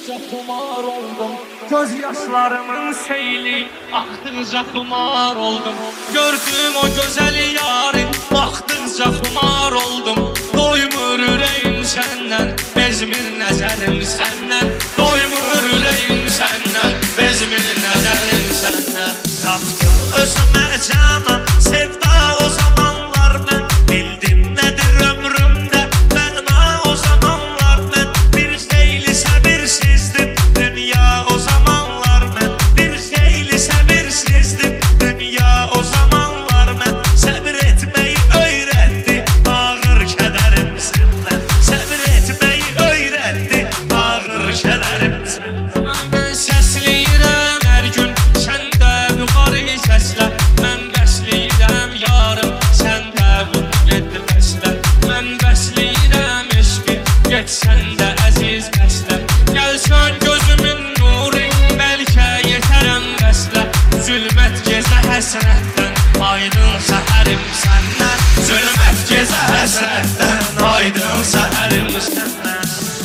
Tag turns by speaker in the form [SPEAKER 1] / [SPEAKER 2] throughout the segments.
[SPEAKER 1] Baktıkça kumar oldum, göz yaşlarımın seyli aktıkça kumar oldum. Gördüğüm o güzel yarın baktıkça kumar oldum. Doymur ürəyim səndən, bezmir nəzərim səndən. Doymur ürəyim səndən, bezmir nəzərim səndən. Tapdım özümə canan, sevda o zamanlar mən bildim nədir ömrümdə məna o zamanlar mən bir xeyli səbirsizdim dünya o zamanlar mən bir xeyli səbirsizdim dünya o zamanlar mən səbir etməyi öyrəndi ağır kədərim səndən səbir etməyi öyrəndi ağır kədərim səndən. Mən səsləyirəm hər gün sən də yuxarı səslə mən bəsləyirəm yarım sən də bunu etməslə mən bəsləyirəm eşqi get sən də əziz bəslə gəlsən gözümün nuru bəlkə yetərəm bəslə zülmət gecə həsrətdən aydın səhərim səndən zülmət gecə həsrətdən aydın səhərim səndən.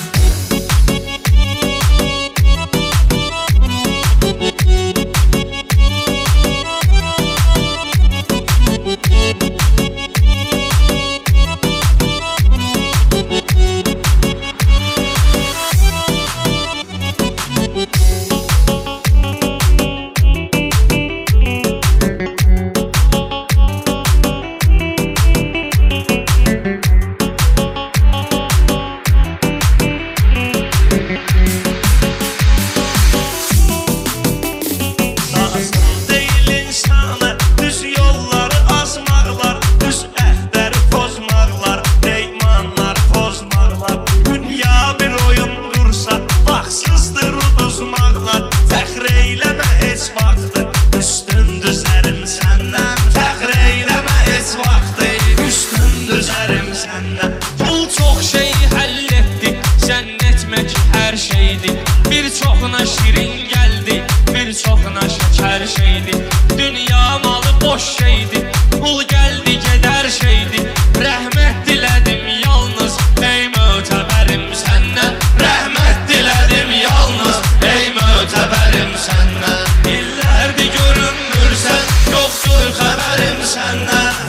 [SPEAKER 1] Pul çox şey həll etdi, zənn etmək hər şeydi. Bir çoxuna şirin gəldi, bir çoxuna şəkər şeydi. Dünya malı boş şeydi, pul gəldi gedər şeydi. Rəhmət dilədim yalnız, ey mötəbərim səndən. Rəhmət dilədim yalnız, ey mötəbərim səndən. İllərdir görünmürsən, yoxdur xəbərim səndən.